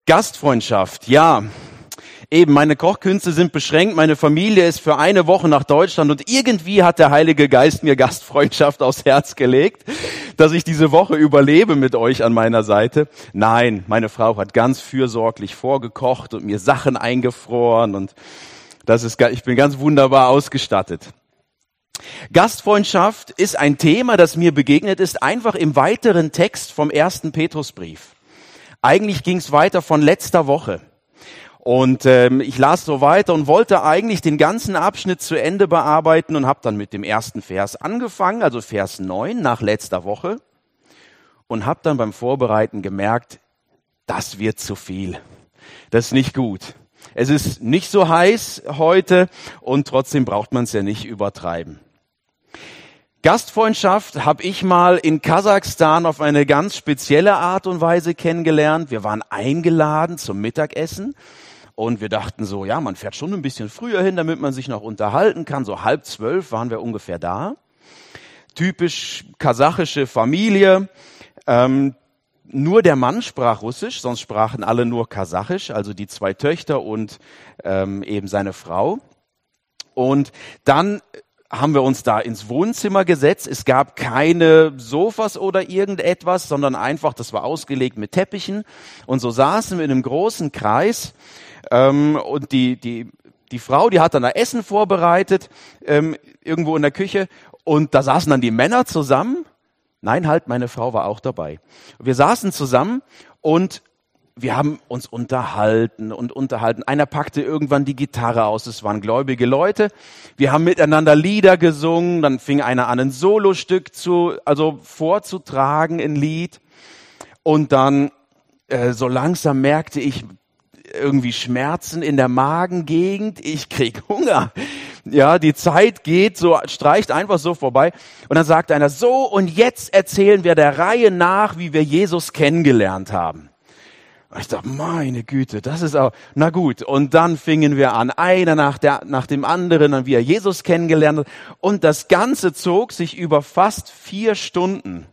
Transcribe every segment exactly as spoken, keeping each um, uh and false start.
Gastfreundschaft, ja. Eben, meine Kochkünste sind beschränkt, meine Familie ist für eine Woche nach Deutschland und irgendwie hat der Heilige Geist mir Gastfreundschaft aufs Herz gelegt, dass ich diese Woche überlebe mit euch an meiner Seite. Nein, meine Frau hat ganz fürsorglich vorgekocht und mir Sachen eingefroren und das ist, ich bin ganz wunderbar ausgestattet. Gastfreundschaft ist ein Thema, das mir begegnet ist, einfach im weiteren Text vom ersten Petrusbrief. Eigentlich ging es weiter von letzter Woche. Und ähm, ich las so weiter und wollte eigentlich den ganzen Abschnitt zu Ende bearbeiten und habe dann mit dem ersten Vers angefangen, also Vers neun nach letzter Woche. Und habe dann beim Vorbereiten gemerkt, das wird zu viel. Das ist nicht gut. Es ist nicht so heiß heute und trotzdem braucht man es ja nicht übertreiben. Gastfreundschaft habe ich mal in Kasachstan auf eine ganz spezielle Art und Weise kennengelernt. Wir waren eingeladen zum Mittagessen. Und wir dachten so, ja, man fährt schon ein bisschen früher hin, damit man sich noch unterhalten kann. So halb zwölf waren wir ungefähr da. Typisch kasachische Familie. Ähm, nur der Mann sprach Russisch, sonst sprachen alle nur Kasachisch, also die zwei Töchter und ähm, eben seine Frau. Und dann haben wir uns da ins Wohnzimmer gesetzt. Es gab keine Sofas oder irgendetwas, sondern einfach, das war ausgelegt mit Teppichen. Und so saßen wir in einem großen Kreis. Ähm, und die, die, die Frau, die hat dann da Essen vorbereitet, ähm, irgendwo in der Küche. Und da saßen dann die Männer zusammen. Nein, halt, meine Frau war auch dabei. Wir saßen zusammen und wir haben uns unterhalten und unterhalten. Einer packte irgendwann die Gitarre aus. Es waren gläubige Leute. Wir haben miteinander Lieder gesungen. Dann fing einer an, ein Solostück zu, also vorzutragen, ein Lied. Und dann, äh, so langsam merkte ich, irgendwie Schmerzen in der Magengegend, ich krieg Hunger. Ja, die Zeit geht so, streicht einfach so vorbei. Und dann sagt einer, so und jetzt erzählen wir der Reihe nach, wie wir Jesus kennengelernt haben. Und ich dachte, meine Güte, das ist auch, na gut. Und dann fingen wir an, einer nach, der, nach dem anderen, dann wie er Jesus kennengelernt hat. Und das Ganze zog sich über fast vier Stunden.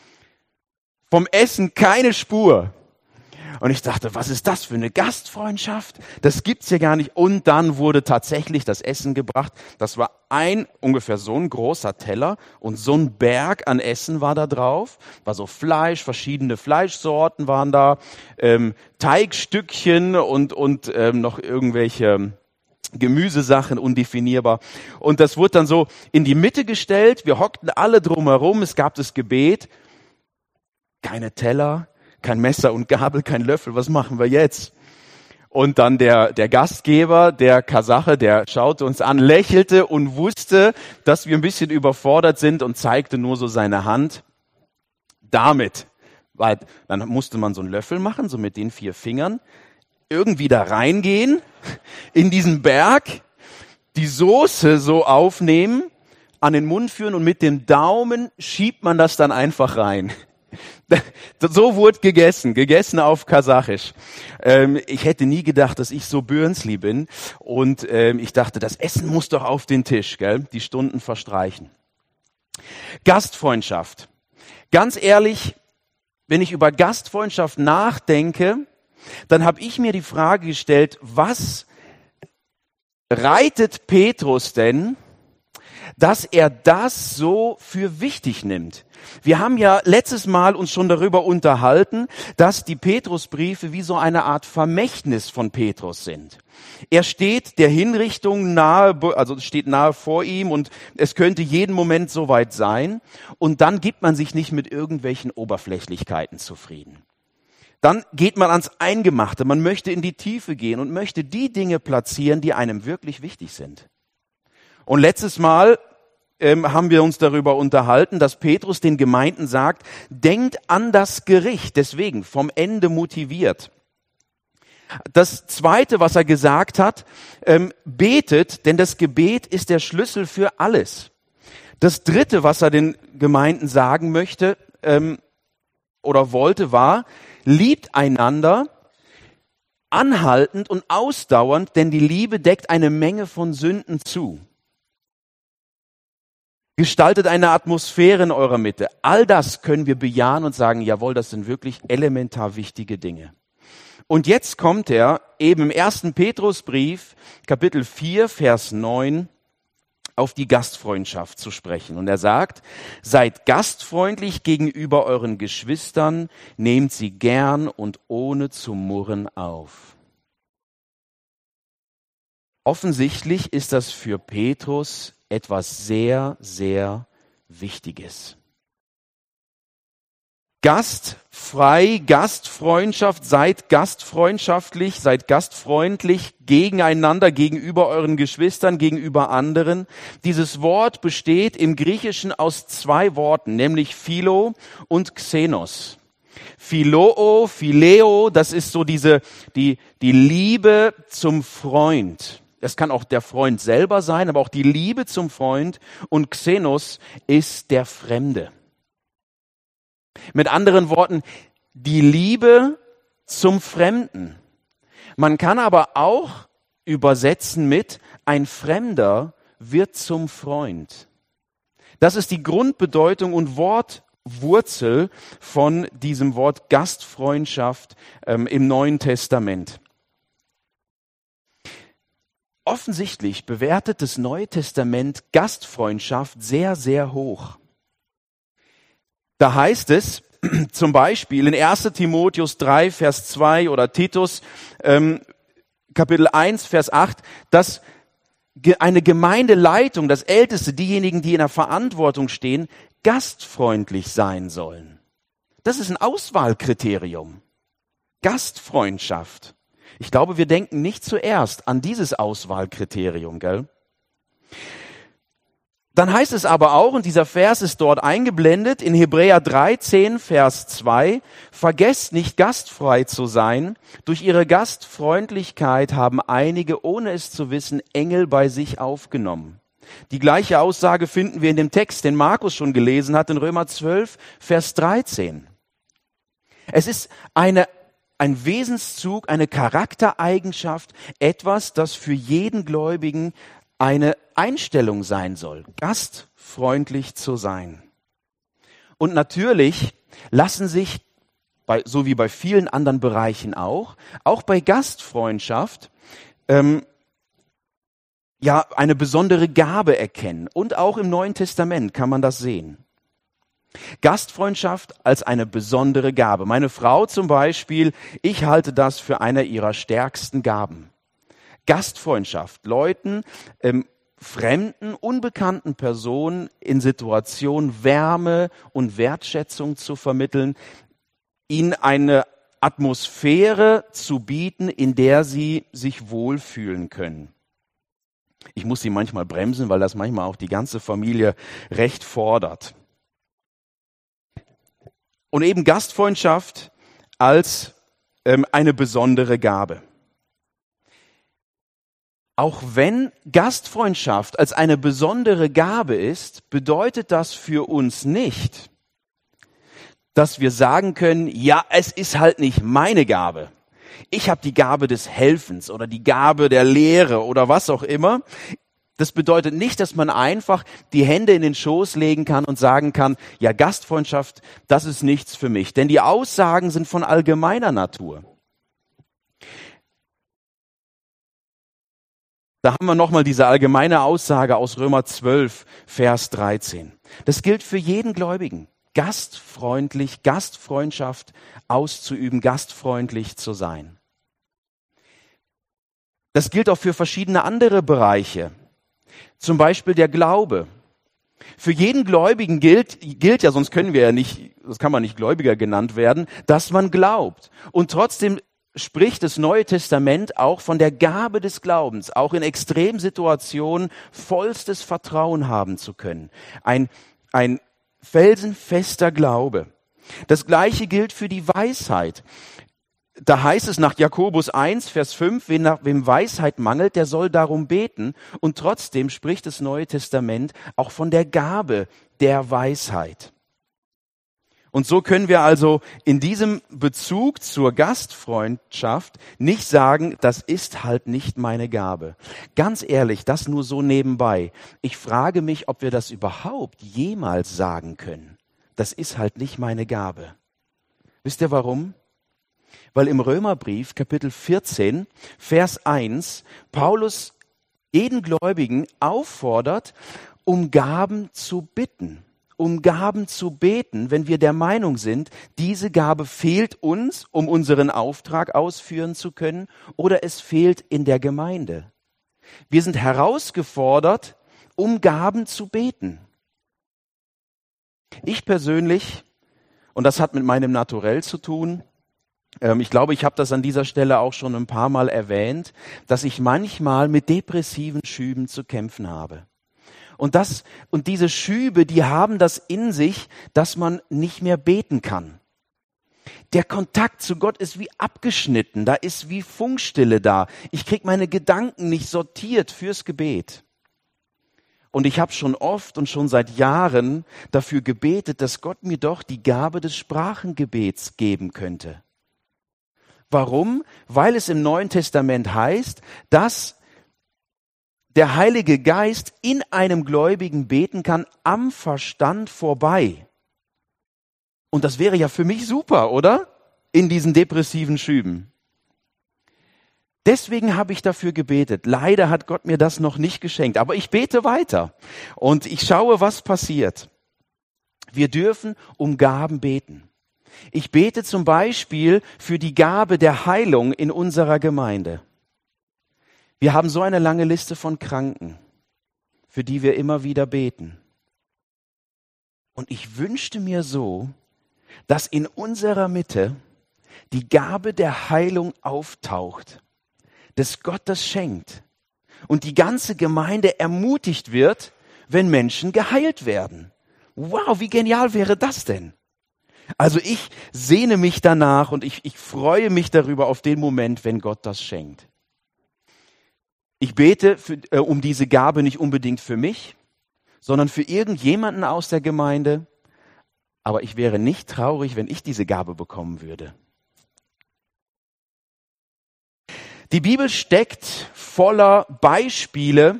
Vom Essen keine Spur. Und ich dachte, was ist das für eine Gastfreundschaft? Das gibt's ja gar nicht. Und dann wurde tatsächlich das Essen gebracht. Das war ein, ungefähr so ein großer Teller und so ein Berg an Essen war da drauf. War so Fleisch, verschiedene Fleischsorten waren da, ähm, Teigstückchen und, und ähm, noch irgendwelche Gemüsesachen, undefinierbar. Und das wurde dann so in die Mitte gestellt. Wir hockten alle drumherum. Es gab das Gebet. Keine Teller. Kein Messer und Gabel, kein Löffel, was machen wir jetzt? Und dann der, der Gastgeber, der Kasache, der schaute uns an, lächelte und wusste, dass wir ein bisschen überfordert sind und zeigte nur so seine Hand. Damit, weil dann musste man so einen Löffel machen, so mit den vier Fingern, irgendwie da reingehen, in diesen Berg, die Soße so aufnehmen, an den Mund führen und mit dem Daumen schiebt man das dann einfach rein. So wurde gegessen, gegessen auf Kasachisch. Ähm, ich hätte nie gedacht, dass ich so Bürnsli bin. Und ähm, ich dachte, das Essen muss doch auf den Tisch, gell? Die Stunden verstreichen. Gastfreundschaft. Ganz ehrlich, wenn ich über Gastfreundschaft nachdenke, dann habe ich mir die Frage gestellt, was reitet Petrus denn, dass er das so für wichtig nimmt? Wir haben ja letztes Mal uns schon darüber unterhalten, dass die Petrusbriefe wie so eine Art Vermächtnis von Petrus sind. Er steht der Hinrichtung nahe, also steht nahe vor ihm und es könnte jeden Moment soweit sein. Und dann gibt man sich nicht mit irgendwelchen Oberflächlichkeiten zufrieden. Dann geht man ans Eingemachte, man möchte in die Tiefe gehen und möchte die Dinge platzieren, die einem wirklich wichtig sind. Und letztes Mal ähm, haben wir uns darüber unterhalten, dass Petrus den Gemeinden sagt, denkt an das Gericht, deswegen vom Ende motiviert. Das Zweite, was er gesagt hat, ähm, betet, denn das Gebet ist der Schlüssel für alles. Das Dritte, was er den Gemeinden sagen möchte ähm, oder wollte, war, liebt einander anhaltend und ausdauernd, denn die Liebe deckt eine Menge von Sünden zu. Gestaltet eine Atmosphäre in eurer Mitte. All das können wir bejahen und sagen, jawohl, das sind wirklich elementar wichtige Dinge. Und jetzt kommt er eben im ersten Petrusbrief, Kapitel vier, Vers neun, auf die Gastfreundschaft zu sprechen. Und er sagt, seid gastfreundlich gegenüber euren Geschwistern, nehmt sie gern und ohne zu murren auf. Offensichtlich ist das für Petrus etwas sehr, sehr Wichtiges. Gastfrei, Gastfreundschaft, seid gastfreundschaftlich, seid gastfreundlich gegeneinander, gegenüber euren Geschwistern, gegenüber anderen. Dieses Wort besteht im Griechischen aus zwei Worten, nämlich Philo und Xenos. Philoo, Phileo, das ist so diese, die, die Liebe zum Freund. Das kann auch der Freund selber sein, aber auch die Liebe zum Freund. Und Xenos ist der Fremde. Mit anderen Worten, die Liebe zum Fremden. Man kann aber auch übersetzen mit, ein Fremder wird zum Freund. Das ist die Grundbedeutung und Wortwurzel von diesem Wort Gastfreundschaft ähm, im Neuen Testament. Offensichtlich bewertet das Neue Testament Gastfreundschaft sehr, sehr hoch. Da heißt es zum Beispiel in erster Timotheus drei, Vers zwei oder Titus ähm, Kapitel eins, Vers acht, dass eine Gemeindeleitung, das Älteste, diejenigen, die in der Verantwortung stehen, gastfreundlich sein sollen. Das ist ein Auswahlkriterium. Gastfreundschaft. Ich glaube, wir denken nicht zuerst an dieses Auswahlkriterium, gell? Dann heißt es aber auch, und dieser Vers ist dort eingeblendet, in Hebräer dreizehn, Vers zwei, vergesst nicht gastfrei zu sein. Durch ihre Gastfreundlichkeit haben einige, ohne es zu wissen, Engel bei sich aufgenommen. Die gleiche Aussage finden wir in dem Text, den Markus schon gelesen hat, in Römer zwölf, Vers dreizehn. Es ist eine Ein Wesenszug, eine Charaktereigenschaft, etwas, das für jeden Gläubigen eine Einstellung sein soll, gastfreundlich zu sein. Und natürlich lassen sich, bei, so wie bei vielen anderen Bereichen auch, auch bei Gastfreundschaft ähm, ja eine besondere Gabe erkennen. Und auch im Neuen Testament kann man das sehen. Gastfreundschaft als eine besondere Gabe. Meine Frau zum Beispiel, ich halte das für eine ihrer stärksten Gaben. Gastfreundschaft, Leuten, ähm, fremden, unbekannten Personen in Situationen Wärme und Wertschätzung zu vermitteln, ihnen eine Atmosphäre zu bieten, in der sie sich wohlfühlen können. Ich muss sie manchmal bremsen, weil das manchmal auch die ganze Familie recht fordert. Und eben Gastfreundschaft als ähm, eine besondere Gabe. Auch wenn Gastfreundschaft als eine besondere Gabe ist, bedeutet das für uns nicht, dass wir sagen können, ja, es ist halt nicht meine Gabe. Ich habe die Gabe des Helfens oder die Gabe der Lehre oder was auch immer. Das bedeutet nicht, dass man einfach die Hände in den Schoß legen kann und sagen kann, ja, Gastfreundschaft, das ist nichts für mich. Denn die Aussagen sind von allgemeiner Natur. Da haben wir nochmal diese allgemeine Aussage aus Römer zwölf, Vers dreizehn. Das gilt für jeden Gläubigen. Gastfreundlich, Gastfreundschaft auszuüben, gastfreundlich zu sein. Das gilt auch für verschiedene andere Bereiche. Zum Beispiel der Glaube. Für jeden Gläubigen gilt, gilt ja, sonst können wir ja nicht, sonst kann man nicht Gläubiger genannt werden, dass man glaubt. Und trotzdem spricht das Neue Testament auch von der Gabe des Glaubens, auch in Extremsituationen vollstes Vertrauen haben zu können. Ein, ein felsenfester Glaube. Das Gleiche gilt für die Weisheit. Da heißt es nach Jakobus eins, Vers fünf, wem, nach, wem Weisheit mangelt, der soll darum beten. Und trotzdem spricht das Neue Testament auch von der Gabe der Weisheit. Und so können wir also in diesem Bezug zur Gastfreundschaft nicht sagen, das ist halt nicht meine Gabe. Ganz ehrlich, das nur so nebenbei. Ich frage mich, ob wir das überhaupt jemals sagen können. Das ist halt nicht meine Gabe. Wisst ihr warum? Weil im Römerbrief Kapitel vierzehn, Vers eins, Paulus jeden Gläubigen auffordert, um Gaben zu bitten, um Gaben zu beten, wenn wir der Meinung sind, diese Gabe fehlt uns, um unseren Auftrag ausführen zu können, oder es fehlt in der Gemeinde. Wir sind herausgefordert, um Gaben zu beten. Ich persönlich, und das hat mit meinem Naturell zu tun, ähm, ich glaube, ich habe das an dieser Stelle auch schon ein paar Mal erwähnt, dass ich manchmal mit depressiven Schüben zu kämpfen habe. Und das, und diese Schübe, die haben das in sich, dass man nicht mehr beten kann. Der Kontakt zu Gott ist wie abgeschnitten, da ist wie Funkstille da. Ich krieg meine Gedanken nicht sortiert fürs Gebet. Und ich habe schon oft und schon seit Jahren dafür gebetet, dass Gott mir doch die Gabe des Sprachengebets geben könnte. Warum? Weil es im Neuen Testament heißt, dass der Heilige Geist in einem Gläubigen beten kann, am Verstand vorbei. Und das wäre ja für mich super, oder? In diesen depressiven Schüben. Deswegen habe ich dafür gebetet. Leider hat Gott mir das noch nicht geschenkt, aber ich bete weiter und ich schaue, was passiert. Wir dürfen um Gaben beten. Ich bete zum Beispiel für die Gabe der Heilung in unserer Gemeinde. Wir haben so eine lange Liste von Kranken, für die wir immer wieder beten. Und ich wünschte mir so, dass in unserer Mitte die Gabe der Heilung auftaucht, dass Gott das schenkt und die ganze Gemeinde ermutigt wird, wenn Menschen geheilt werden. Wow, wie genial wäre das denn? Also ich sehne mich danach und ich, ich freue mich darüber auf den Moment, wenn Gott das schenkt. Ich bete für, äh, um diese Gabe nicht unbedingt für mich, sondern für irgendjemanden aus der Gemeinde. Aber ich wäre nicht traurig, wenn ich diese Gabe bekommen würde. Die Bibel steckt voller Beispiele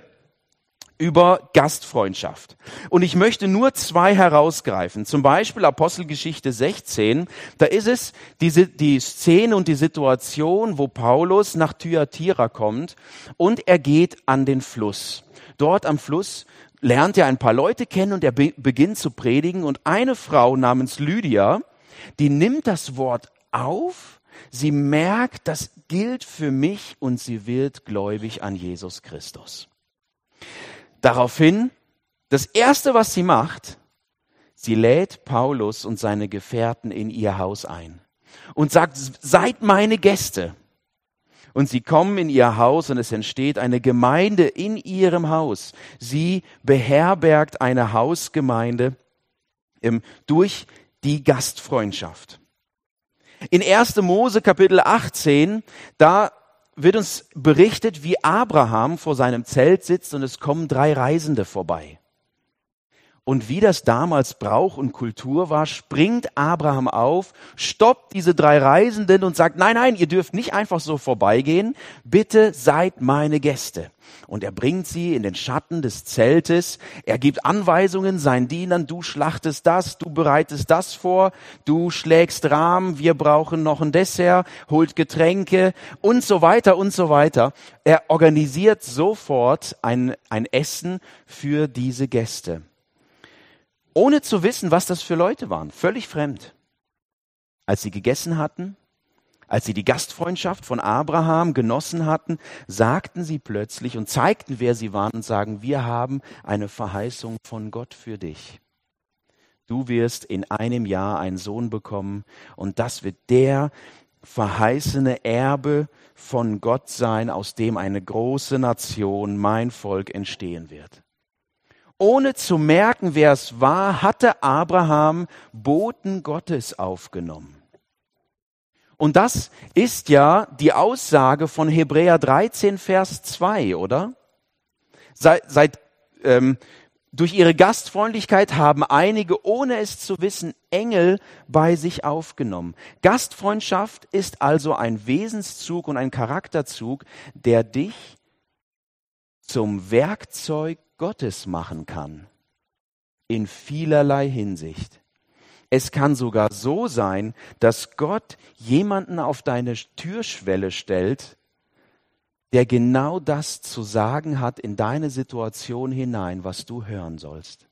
über Gastfreundschaft. Und ich möchte nur zwei herausgreifen. Zum Beispiel Apostelgeschichte sechzehn. Da ist es diese, die Szene und die Situation, wo Paulus nach Thyatira kommt und er geht an den Fluss. Dort am Fluss lernt er ein paar Leute kennen und er be- beginnt zu predigen. Und eine Frau namens Lydia, die nimmt das Wort auf. Sie merkt, das gilt für mich und sie wird gläubig an Jesus Christus. Daraufhin, das Erste, was sie macht, sie lädt Paulus und seine Gefährten in ihr Haus ein und sagt, seid meine Gäste. Und sie kommen in ihr Haus und es entsteht eine Gemeinde in ihrem Haus. Sie beherbergt eine Hausgemeinde ähm, durch die Gastfreundschaft. In erster Mose Kapitel achtzehn, da wird uns berichtet, wie Abraham vor seinem Zelt sitzt und es kommen drei Reisende vorbei. Und wie das damals Brauch und Kultur war, springt Abraham auf, stoppt diese drei Reisenden und sagt, nein, nein, ihr dürft nicht einfach so vorbeigehen, bitte seid meine Gäste. Und er bringt sie in den Schatten des Zeltes, er gibt Anweisungen seinen Dienern, du schlachtest das, du bereitest das vor, du schlägst Rahmen, wir brauchen noch ein Dessert, holt Getränke und so weiter und so weiter. Er organisiert sofort ein, ein Essen für diese Gäste. Ohne zu wissen, was das für Leute waren, völlig fremd. Als sie gegessen hatten, als sie die Gastfreundschaft von Abraham genossen hatten, sagten sie plötzlich und zeigten, wer sie waren und sagen, wir haben eine Verheißung von Gott für dich. Du wirst in einem Jahr einen Sohn bekommen und das wird der verheißene Erbe von Gott sein, aus dem eine große Nation, mein Volk, entstehen wird. Ohne zu merken, wer es war, hatte Abraham Boten Gottes aufgenommen. Und das ist ja die Aussage von Hebräer dreizehn, Vers zwei, oder? Seit, seit ähm, durch ihre Gastfreundlichkeit haben einige, ohne es zu wissen, Engel bei sich aufgenommen. Gastfreundschaft ist also ein Wesenszug und ein Charakterzug, der dich zum Werkzeug Gottes machen kann, in vielerlei Hinsicht. Es kann sogar so sein, dass Gott jemanden auf deine Türschwelle stellt, der genau das zu sagen hat in deine Situation hinein, was du hören sollst.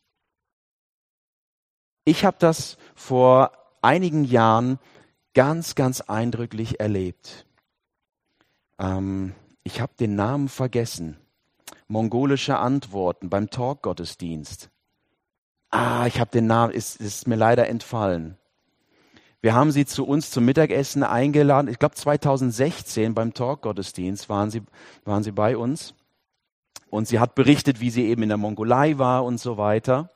Ich habe das vor einigen Jahren ganz, ganz eindrücklich erlebt. Ähm, ich habe den Namen vergessen. Mongolische Antworten beim Talk-Gottesdienst. Ah, ich habe den Namen, ist, ist mir leider entfallen. Wir haben sie zu uns zum Mittagessen eingeladen. Ich glaube zweitausendsechzehn beim Talk-Gottesdienst waren sie, waren sie bei uns. Und sie hat berichtet, wie sie eben in der Mongolei war und so weiter.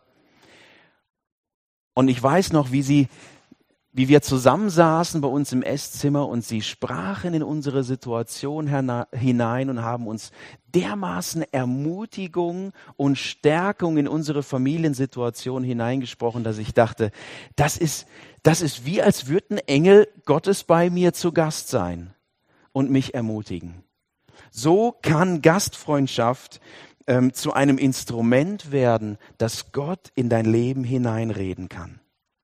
Und ich weiß noch, wie sie, wie wir zusammensaßen bei uns im Esszimmer und sie sprachen in unsere Situation hinein und haben uns dermaßen Ermutigung und Stärkung in unsere Familiensituation hineingesprochen, dass ich dachte, das ist, das ist wie, als würden Engel Gottes bei mir zu Gast sein und mich ermutigen. So kann Gastfreundschaft ähm, zu einem Instrument werden, das Gott in dein Leben hineinreden kann.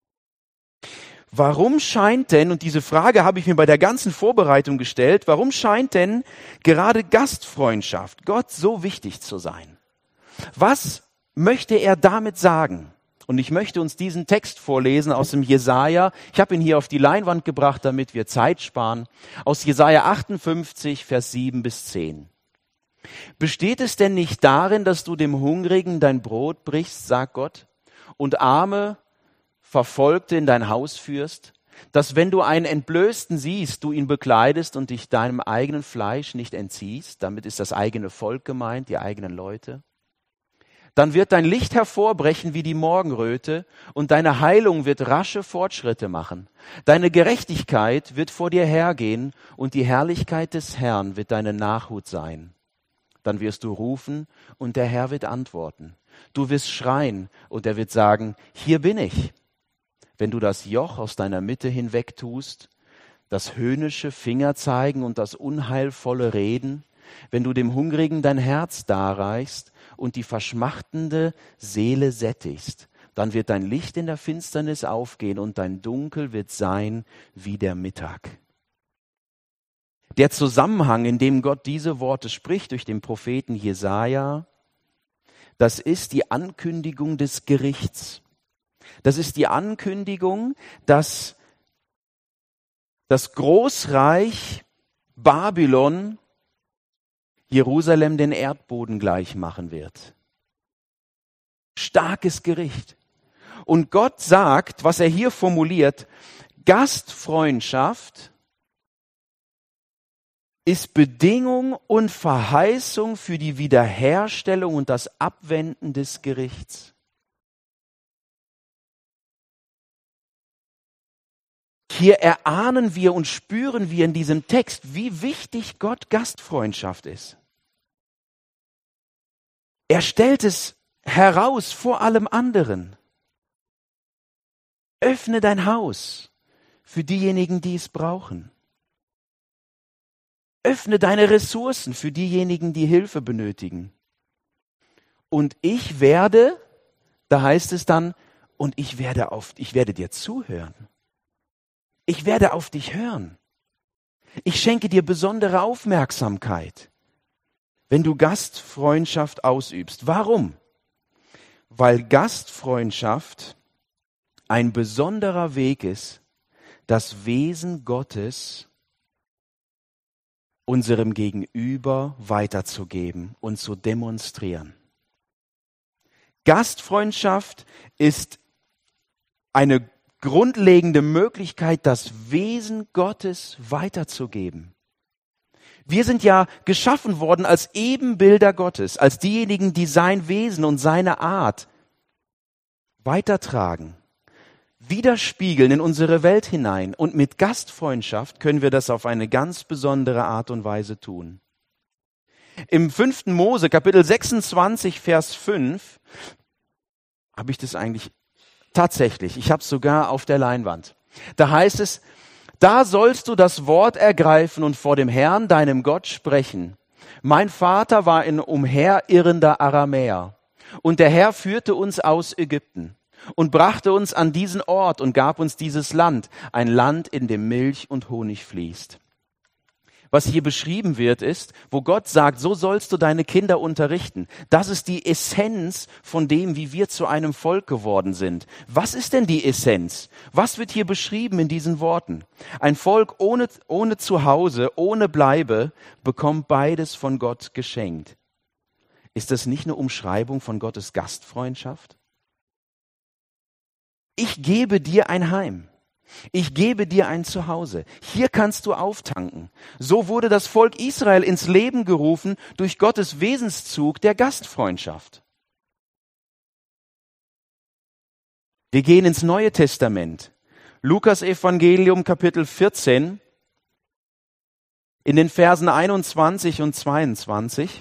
Warum scheint denn, und diese Frage habe ich mir bei der ganzen Vorbereitung gestellt, warum scheint denn gerade Gastfreundschaft Gott so wichtig zu sein? Was möchte er damit sagen? Und ich möchte uns diesen Text vorlesen aus dem Jesaja. Ich habe ihn hier auf die Leinwand gebracht, damit wir Zeit sparen. Aus Jesaja achtundfünfzig, Vers sieben bis zehn. Besteht es denn nicht darin, dass du dem Hungrigen dein Brot brichst, sagt Gott, und Arme, Verfolgte in dein Haus führst, dass wenn du einen Entblößten siehst, du ihn bekleidest und dich deinem eigenen Fleisch nicht entziehst, damit ist das eigene Volk gemeint, die eigenen Leute, dann wird dein Licht hervorbrechen wie die Morgenröte und deine Heilung wird rasche Fortschritte machen. Deine Gerechtigkeit wird vor dir hergehen und die Herrlichkeit des Herrn wird deine Nachhut sein. Dann wirst du rufen und der Herr wird antworten. Du wirst schreien und er wird sagen, hier bin ich. Wenn du das Joch aus deiner Mitte hinweg tust, das höhnische Fingerzeigen und das unheilvolle Reden, wenn du dem Hungrigen dein Herz darreichst und die verschmachtende Seele sättigst, dann wird dein Licht in der Finsternis aufgehen und dein Dunkel wird sein wie der Mittag. Der Zusammenhang, in dem Gott diese Worte spricht durch den Propheten Jesaja, das ist die Ankündigung des Gerichts. Das ist die Ankündigung, dass das Großreich Babylon Jerusalem den Erdboden gleich machen wird. Starkes Gericht. Und Gott sagt, was er hier formuliert, Gastfreundschaft ist Bedingung und Verheißung für die Wiederherstellung und das Abwenden des Gerichts. Hier erahnen wir und spüren wir in diesem Text, wie wichtig Gott Gastfreundschaft ist. Er stellt es heraus vor allem anderen. Öffne dein Haus für diejenigen, die es brauchen. Öffne deine Ressourcen für diejenigen, die Hilfe benötigen. Und ich werde, da heißt es dann, und ich werde auf, ich werde dir zuhören. Ich werde auf dich hören. Ich schenke dir besondere Aufmerksamkeit, wenn du Gastfreundschaft ausübst. Warum? Weil Gastfreundschaft ein besonderer Weg ist, das Wesen Gottes unserem Gegenüber weiterzugeben und zu demonstrieren. Gastfreundschaft ist eine grundlegende Möglichkeit, das Wesen Gottes weiterzugeben. Wir sind ja geschaffen worden als Ebenbilder Gottes, als diejenigen, die sein Wesen und seine Art weitertragen, widerspiegeln in unsere Welt hinein. Und mit Gastfreundschaft können wir das auf eine ganz besondere Art und Weise tun. Im fünften Mose, Kapitel sechsundzwanzig, Vers fünf, habe ich das eigentlich tatsächlich, ich habe es sogar auf der Leinwand. Da heißt es, da sollst du das Wort ergreifen und vor dem Herrn, deinem Gott, sprechen. Mein Vater war ein umherirrender Aramäer und der Herr führte uns aus Ägypten. und brachte uns an diesen Ort und gab uns dieses Land, ein Land, in dem Milch und Honig fließt. Was hier beschrieben wird, ist, wo Gott sagt, so sollst du deine Kinder unterrichten. Das ist die Essenz von dem, wie wir zu einem Volk geworden sind. Was ist denn die Essenz? Was wird hier beschrieben in diesen Worten? Ein Volk ohne, ohne Zuhause, ohne Bleibe, bekommt beides von Gott geschenkt. Ist das nicht eine Umschreibung von Gottes Gastfreundschaft? Ich gebe dir ein Heim. Ich gebe dir ein Zuhause. Hier kannst du auftanken. So wurde das Volk Israel ins Leben gerufen durch Gottes Wesenszug der Gastfreundschaft. Wir gehen ins Neue Testament. Lukas Evangelium Kapitel vierzehn in den Versen einundzwanzig und zweiundzwanzig.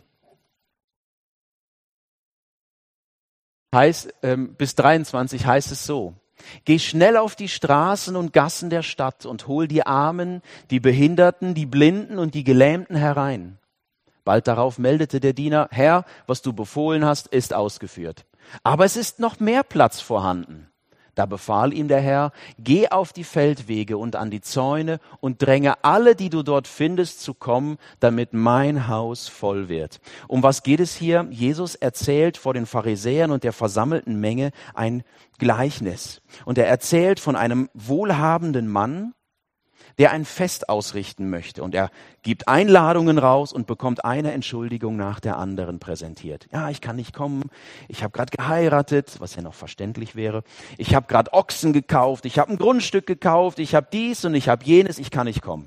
Heißt, ähm, bis dreiundzwanzig heißt es so: Geh schnell auf die Straßen und Gassen der Stadt und hol die Armen, die Behinderten, die Blinden und die Gelähmten herein. Bald darauf meldete der Diener: Herr, was du befohlen hast, ist ausgeführt. Aber es ist noch mehr Platz vorhanden. Da befahl ihm der Herr: Geh auf die Feldwege und an die Zäune und dränge alle, die du dort findest, zu kommen, damit mein Haus voll wird. Um was geht es hier? Jesus erzählt vor den Pharisäern und der versammelten Menge ein Gleichnis. Und er erzählt von einem wohlhabenden Mann, der ein Fest ausrichten möchte. Und er gibt Einladungen raus und bekommt eine Entschuldigung nach der anderen präsentiert. Ja, ich kann nicht kommen, ich habe gerade geheiratet, was ja noch verständlich wäre. Ich habe gerade Ochsen gekauft, ich habe ein Grundstück gekauft, ich habe dies und ich habe jenes, ich kann nicht kommen.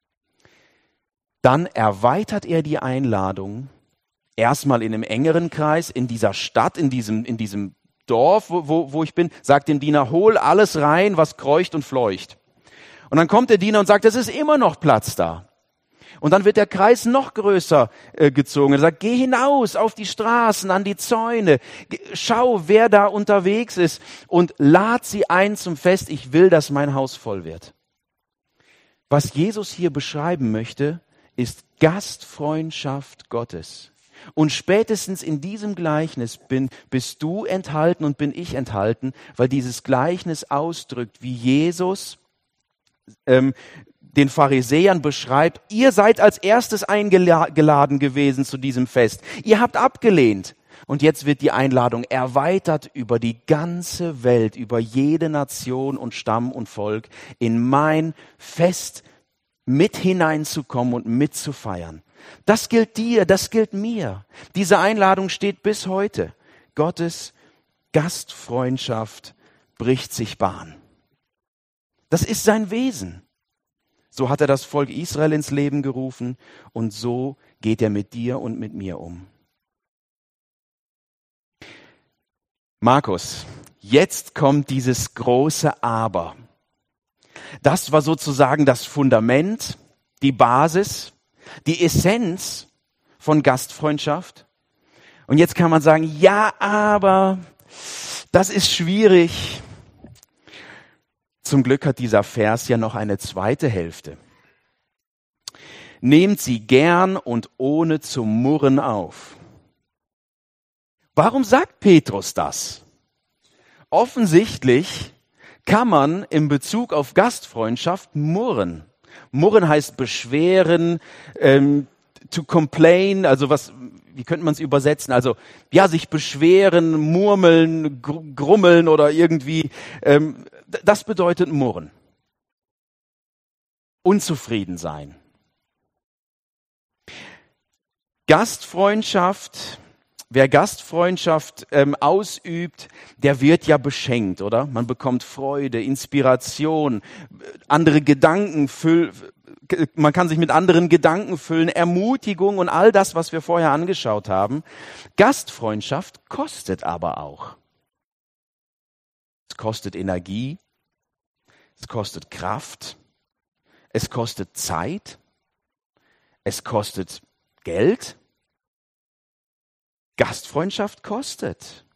Dann erweitert er die Einladung, erstmal in einem engeren Kreis, in dieser Stadt, in diesem, in diesem Dorf, wo, wo, wo ich bin, sagt dem Diener: Hol alles rein, was kreucht und fleucht. Und dann kommt der Diener und sagt, es ist immer noch Platz da. Und dann wird der Kreis noch größer äh, gezogen. Er sagt, geh hinaus auf die Straßen, an die Zäune, Ge- schau, wer da unterwegs ist und lad sie ein zum Fest. Ich will, dass mein Haus voll wird. Was Jesus hier beschreiben möchte, ist Gastfreundschaft Gottes. Und spätestens in diesem Gleichnis bin, bist du enthalten und bin ich enthalten, weil dieses Gleichnis ausdrückt, wie Jesus ähm, den Pharisäern beschreibt: Ihr seid als erstes eingeladen gewesen zu diesem Fest. Ihr habt abgelehnt. Und jetzt wird die Einladung erweitert über die ganze Welt, über jede Nation und Stamm und Volk, in mein Fest mit hineinzukommen und mitzufeiern. Das gilt dir, das gilt mir. Diese Einladung steht bis heute. Gottes Gastfreundschaft bricht sich Bahn. Das ist sein Wesen. So hat er das Volk Israel ins Leben gerufen und so geht er mit dir und mit mir um. Markus, jetzt kommt dieses große Aber. Das war sozusagen das Fundament, die Basis, die Essenz von Gastfreundschaft. Und jetzt kann man sagen, ja, aber das ist schwierig. Zum Glück hat dieser Vers ja noch eine zweite Hälfte. Nehmt sie gern und ohne zu murren auf. Warum sagt Petrus das? Offensichtlich kann man in Bezug auf Gastfreundschaft murren. Murren heißt beschweren, ähm, to complain, also was, wie könnte man es übersetzen? Also ja, sich beschweren, murmeln, gr- grummeln oder irgendwie. Ähm, das bedeutet murren. Unzufrieden sein. Gastfreundschaft. Wer Gastfreundschaft ähm, ausübt, der wird ja beschenkt, oder? Man bekommt Freude, Inspiration, andere Gedanken füllen, man kann sich mit anderen Gedanken füllen, Ermutigung und all das, was wir vorher angeschaut haben. Gastfreundschaft kostet aber auch. Es kostet Energie, es kostet Kraft, es kostet Zeit, es kostet Geld. Gastfreundschaft kostet.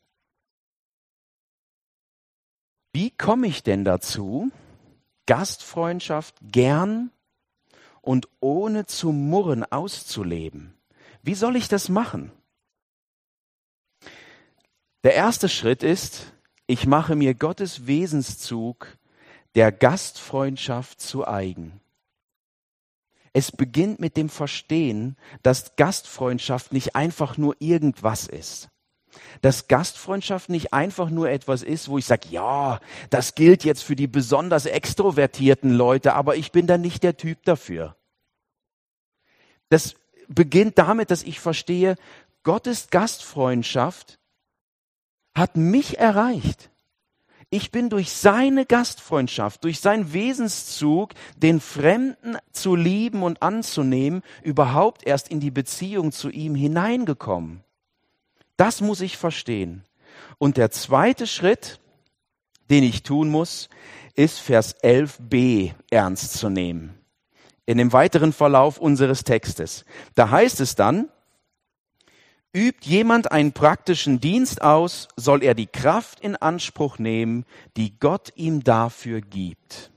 Wie komme ich denn dazu, Gastfreundschaft gern und ohne zu murren auszuleben? Wie soll ich das machen? Der erste Schritt ist, Ich mache mir Gottes Wesenszug der Gastfreundschaft zu eigen. Es beginnt mit dem Verstehen, dass Gastfreundschaft nicht einfach nur irgendwas ist. Dass Gastfreundschaft nicht einfach nur etwas ist, wo ich sage, ja, das gilt jetzt für die besonders extrovertierten Leute, aber ich bin da nicht der Typ dafür. Das beginnt damit, dass ich verstehe, Gottes Gastfreundschaft hat mich erreicht. Ich bin durch seine Gastfreundschaft, durch seinen Wesenszug, den Fremden zu lieben und anzunehmen, überhaupt erst in die Beziehung zu ihm hineingekommen. Das muss ich verstehen. Und der zweite Schritt, den ich tun muss, ist Vers elf b ernst zu nehmen. In dem weiteren Verlauf unseres Textes. Da heißt es dann, übt jemand einen praktischen Dienst aus, soll er die Kraft in Anspruch nehmen, die Gott ihm dafür gibt.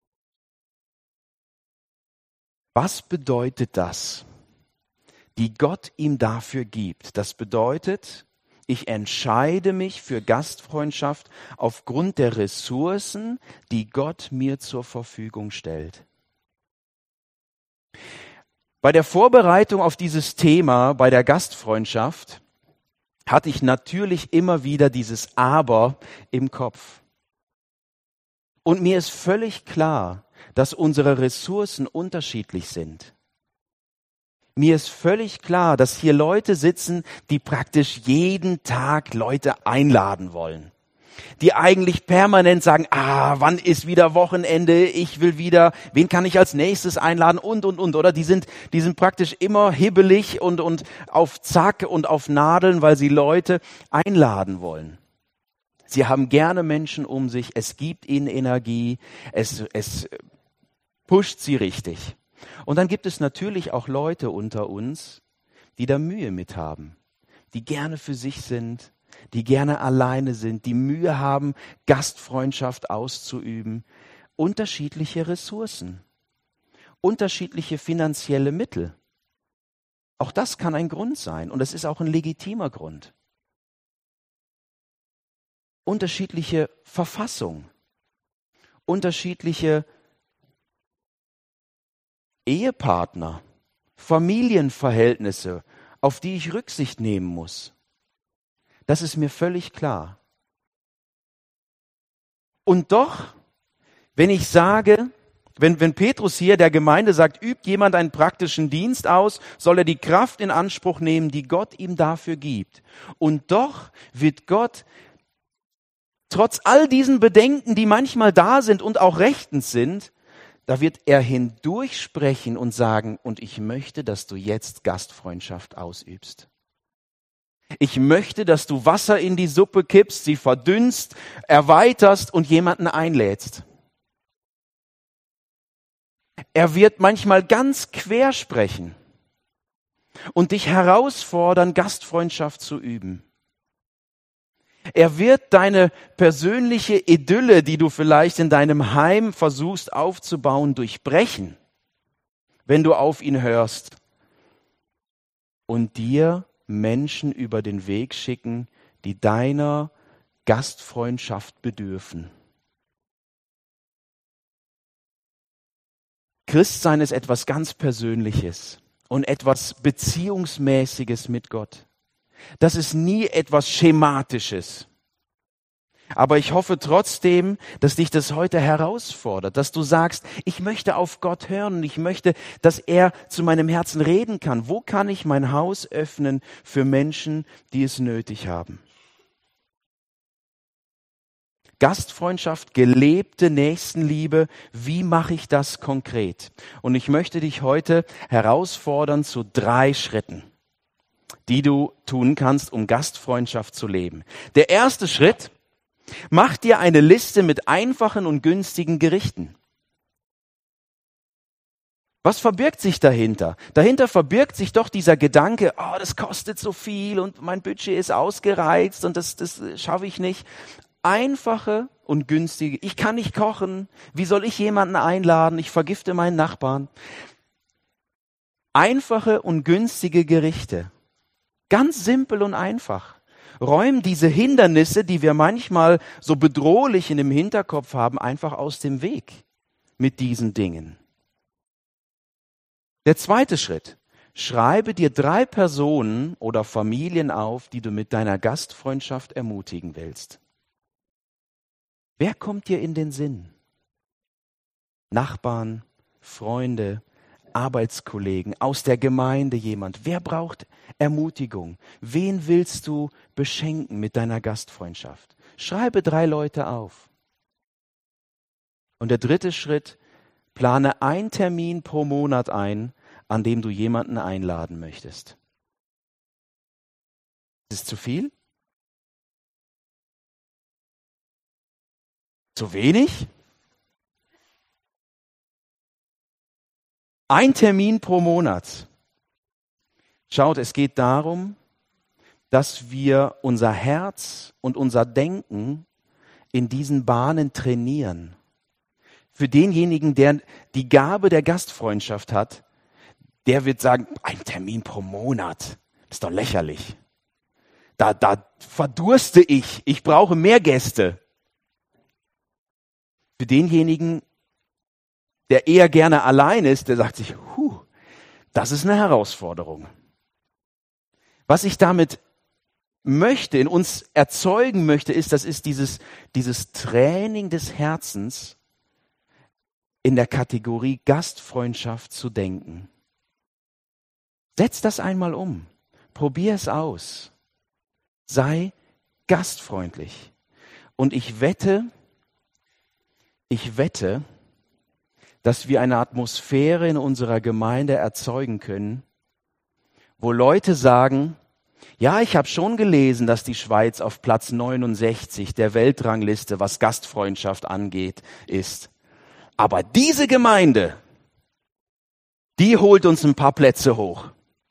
Was bedeutet das? Die Gott ihm dafür gibt. Das bedeutet, ich entscheide mich für Gastfreundschaft aufgrund der Ressourcen, die Gott mir zur Verfügung stellt. Bei der Vorbereitung auf dieses Thema, bei der Gastfreundschaft, hatte ich natürlich immer wieder dieses Aber im Kopf. Und mir ist völlig klar, dass unsere Ressourcen unterschiedlich sind. Mir ist völlig klar, dass hier Leute sitzen, die praktisch jeden Tag Leute einladen wollen. Die eigentlich permanent sagen, ah, wann ist wieder Wochenende, ich will wieder, wen kann ich als nächstes einladen und, und, und, oder? Die sind, die sind praktisch immer hibbelig und, und auf Zack und auf Nadeln, weil sie Leute einladen wollen. Sie haben gerne Menschen um sich, es gibt ihnen Energie, es, es pusht sie richtig. Und dann gibt es natürlich auch Leute unter uns, die da Mühe mit haben, die gerne für sich sind, die gerne alleine sind, die Mühe haben, Gastfreundschaft auszuüben. Unterschiedliche Ressourcen, unterschiedliche finanzielle Mittel. Auch das kann ein Grund sein und es ist auch ein legitimer Grund. Unterschiedliche Verfassung, unterschiedliche Ehepartner, Familienverhältnisse, auf die ich Rücksicht nehmen muss. Das ist mir völlig klar. Und doch, wenn ich sage, wenn, wenn Petrus hier der Gemeinde sagt, übt jemand einen praktischen Dienst aus, soll er die Kraft in Anspruch nehmen, die Gott ihm dafür gibt. Und doch wird Gott, trotz all diesen Bedenken, die manchmal da sind und auch rechtens sind, da wird er hindurch sprechen und sagen, und ich möchte, dass du jetzt Gastfreundschaft ausübst. Ich möchte, dass du Wasser in die Suppe kippst, sie verdünnst, erweiterst und jemanden einlädst. Er wird manchmal ganz quer sprechen und dich herausfordern, Gastfreundschaft zu üben. Er wird deine persönliche Idylle, die du vielleicht in deinem Heim versuchst aufzubauen, durchbrechen, wenn du auf ihn hörst und dir Menschen über den Weg schicken, die deiner Gastfreundschaft bedürfen. Christsein ist etwas ganz Persönliches und etwas Beziehungsmäßiges mit Gott. Das ist nie etwas Schematisches. Aber ich hoffe trotzdem, dass dich das heute herausfordert, dass du sagst, ich möchte auf Gott hören und ich möchte, dass er zu meinem Herzen reden kann. Wo kann ich mein Haus öffnen für Menschen, die es nötig haben? Gastfreundschaft, gelebte Nächstenliebe, wie mache ich das konkret? Und ich möchte dich heute herausfordern zu drei Schritten, die du tun kannst, um Gastfreundschaft zu leben. Der erste Schritt: Mach dir eine Liste mit einfachen und günstigen Gerichten. Was verbirgt sich dahinter? Dahinter verbirgt sich doch dieser Gedanke, oh, das kostet so viel und mein Budget ist ausgereizt und das, das schaffe ich nicht. Einfache und günstige. Ich kann nicht kochen. Wie soll ich jemanden einladen? Ich vergifte meinen Nachbarn. Einfache und günstige Gerichte. Ganz simpel und einfach. räum diese Hindernisse, die wir manchmal so bedrohlich in dem Hinterkopf haben, einfach aus dem Weg mit diesen Dingen. Der zweite Schritt. Schreibe dir drei Personen oder Familien auf, die du mit deiner Gastfreundschaft ermutigen willst. Wer kommt dir in den Sinn? Nachbarn, Freunde, Arbeitskollegen, aus der Gemeinde jemand. Wer braucht Ermutigung? Wen willst du beschenken mit deiner Gastfreundschaft? Schreibe drei Leute auf. Und der dritte Schritt, plane einen Termin pro Monat ein, an dem du jemanden einladen möchtest. Ist es zu viel? Zu wenig? Ein Termin pro Monat. Schaut, es geht darum, dass wir unser Herz und unser Denken in diesen Bahnen trainieren. Für denjenigen, der die Gabe der Gastfreundschaft hat, der wird sagen, ein Termin pro Monat, das ist doch lächerlich. Da, da verdurste ich, ich brauche mehr Gäste. Für denjenigen, der eher gerne allein ist, der sagt sich, huh, das ist eine Herausforderung. Was ich damit möchte, in uns erzeugen möchte, ist, das ist dieses, dieses Training des Herzens in der Kategorie Gastfreundschaft zu denken. Setz das einmal um. Probier es aus. Sei gastfreundlich. Und ich wette, ich wette, dass wir eine Atmosphäre in unserer Gemeinde erzeugen können, wo Leute sagen, ja, ich habe schon gelesen, dass die Schweiz auf Platz neunundsechzig der Weltrangliste, was Gastfreundschaft angeht, ist. Aber diese Gemeinde, die holt uns ein paar Plätze hoch.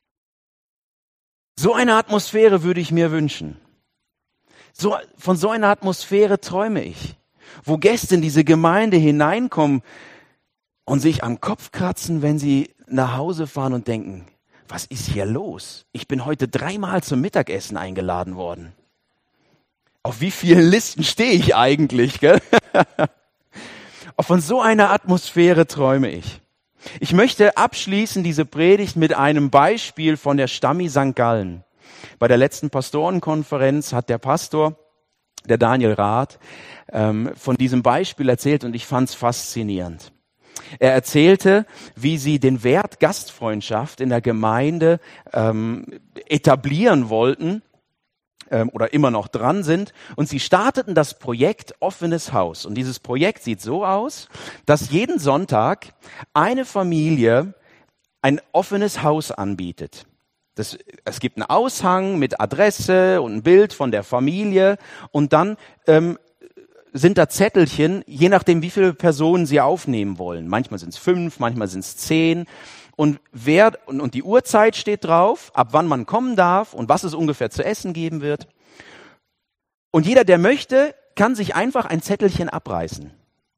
So eine Atmosphäre würde ich mir wünschen. So, von so einer Atmosphäre träume ich, wo Gäste in diese Gemeinde hineinkommen und sich am Kopf kratzen, wenn sie nach Hause fahren und denken, was ist hier los? Ich bin heute dreimal zum Mittagessen eingeladen worden. Auf wie vielen Listen stehe ich eigentlich? Gell? Von so einer Atmosphäre träume ich. Ich möchte abschließen diese Predigt mit einem Beispiel von der Stammi Sankt Gallen. Bei der letzten Pastorenkonferenz hat der Pastor, der Daniel Rath, ähm, von diesem Beispiel erzählt und ich fand es faszinierend. Er erzählte, wie sie den Wert Gastfreundschaft in der Gemeinde ähm, etablieren wollten ähm, oder immer noch dran sind. Und sie starteten das Projekt Offenes Haus. Und dieses Projekt sieht so aus, dass jeden Sonntag eine Familie ein offenes Haus anbietet. Das, es gibt einen Aushang mit Adresse und ein Bild von der Familie und dann ähm, sind da Zettelchen, je nachdem, wie viele Personen sie aufnehmen wollen. Manchmal sind es fünf, manchmal sind es zehn. Und wer und, und die Uhrzeit steht drauf, ab wann man kommen darf und was es ungefähr zu essen geben wird. Und jeder, der möchte, kann sich einfach ein Zettelchen abreißen.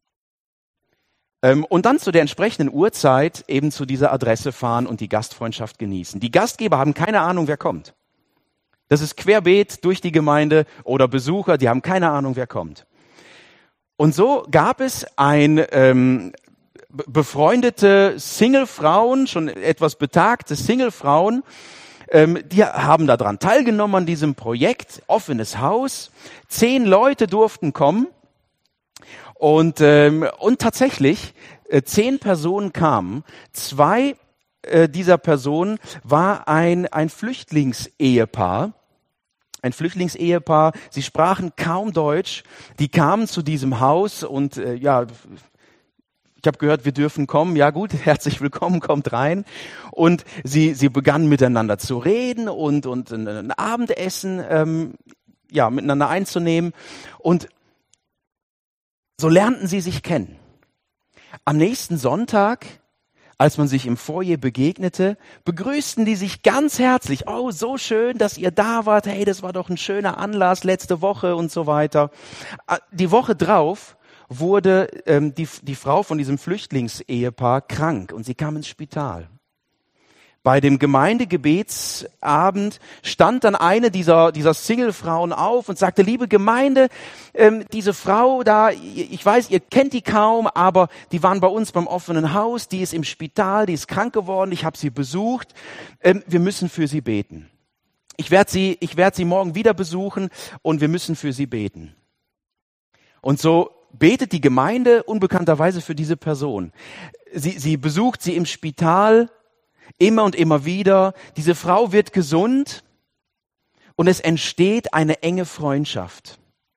Ähm, und dann zu der entsprechenden Uhrzeit eben zu dieser Adresse fahren und die Gastfreundschaft genießen. Die Gastgeber haben keine Ahnung, wer kommt. Das ist querbeet durch die Gemeinde oder Besucher, die haben keine Ahnung, wer kommt. Und so gab es ein ähm, befreundete Single-Frauen, schon etwas betagte Single-Frauen, ähm, die haben daran teilgenommen an diesem Projekt, offenes Haus. Zehn Leute durften kommen und, ähm, und tatsächlich äh, zehn Personen kamen. Zwei äh, dieser Personen war ein, ein Flüchtlingsehepaar. Ein Flüchtlingsehepaar, sie sprachen kaum Deutsch, die kamen zu diesem Haus und äh, ja, ich habe gehört, wir dürfen kommen. Ja gut, herzlich willkommen, kommt rein. Und sie sie begannen miteinander zu reden und und ein Abendessen ähm, ja miteinander einzunehmen und so lernten sie sich kennen. Am nächsten Sonntag, als man sich im Foyer begegnete, begrüßten die sich ganz herzlich. Oh, so schön, dass ihr da wart. Hey, das war doch ein schöner Anlass letzte Woche und so weiter. Die Woche drauf wurde ähm, die, die Frau von diesem Flüchtlingsehepaar krank und sie kam ins Spital. Bei dem Gemeindegebetsabend stand dann eine dieser, dieser Single-Frauen auf und sagte, liebe Gemeinde, ähm, diese Frau da, ich weiß, ihr kennt die kaum, aber die waren bei uns beim offenen Haus, die ist im Spital, die ist krank geworden, ich habe sie besucht, ähm, wir müssen für sie beten. Ich werde sie, ich werde sie morgen wieder besuchen und wir müssen für sie beten. Und so betet die Gemeinde unbekannterweise für diese Person. Sie, sie besucht sie im Spital, immer und immer wieder. Diese Frau wird gesund und es entsteht eine enge Freundschaft.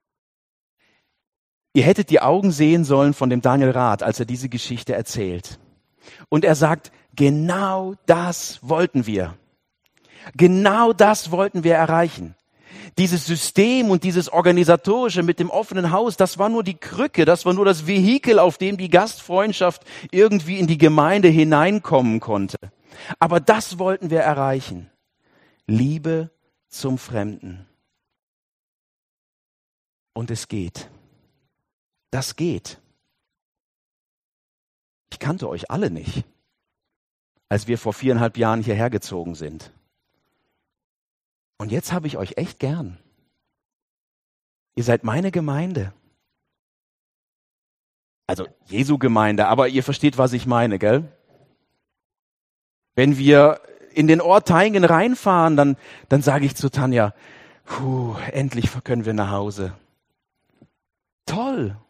Ihr hättet die Augen sehen sollen von dem Daniel Rath, als er diese Geschichte erzählt. Und er sagt, genau das wollten wir. Genau das wollten wir erreichen. Dieses System und dieses Organisatorische mit dem offenen Haus, das war nur die Krücke, das war nur das Vehikel, auf dem die Gastfreundschaft irgendwie in die Gemeinde hineinkommen konnte. Aber das wollten wir erreichen. Liebe zum Fremden. Und es geht. Das geht. Ich kannte euch alle nicht, als wir vor viereinhalb Jahren hierher gezogen sind. Und jetzt habe ich euch echt gern. Ihr seid meine Gemeinde. Also Jesu Gemeinde, aber ihr versteht, was ich meine, gell? Wenn wir in den Ort Thayngen reinfahren, dann, dann sage ich zu Tanja, puh, endlich können wir nach Hause. Toll.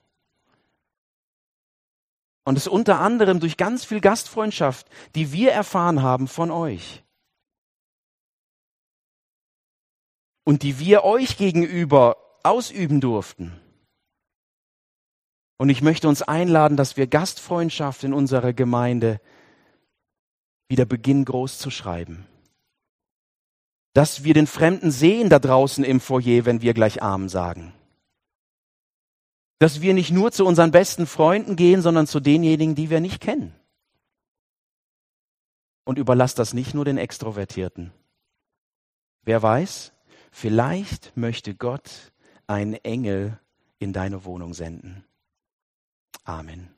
Und es unter anderem durch ganz viel Gastfreundschaft, die wir erfahren haben von euch. Und die wir euch gegenüber ausüben durften. Und ich möchte uns einladen, dass wir Gastfreundschaft in unserer Gemeinde wieder beginnen groß zu schreiben. Dass wir den Fremden sehen da draußen im Foyer, wenn wir gleich Amen sagen. Dass wir nicht nur zu unseren besten Freunden gehen, sondern zu denjenigen, die wir nicht kennen. Und überlasst das nicht nur den Extrovertierten. Wer weiß, vielleicht möchte Gott einen Engel in deine Wohnung senden. Amen.